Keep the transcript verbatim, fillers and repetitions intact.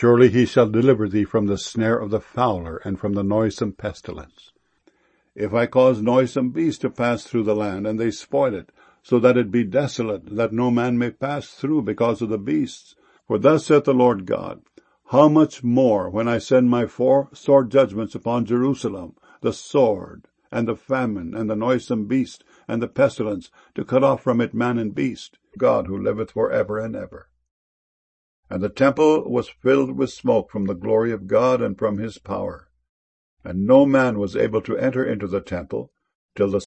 Surely he shall deliver thee from the snare of the fowler, and from the noisome pestilence. If I cause noisome beasts to pass through the land, and they spoil it, so that it be desolate, that no man may pass through because of the beasts. For thus saith the Lord God, how much more when I send my four sore judgments upon Jerusalem, the sword, and the famine, and the noisome beast, and the pestilence, to cut off from it man and beast, God who liveth for ever and ever. And the temple was filled with smoke from the glory of God and from his power. And no man was able to enter into the temple till the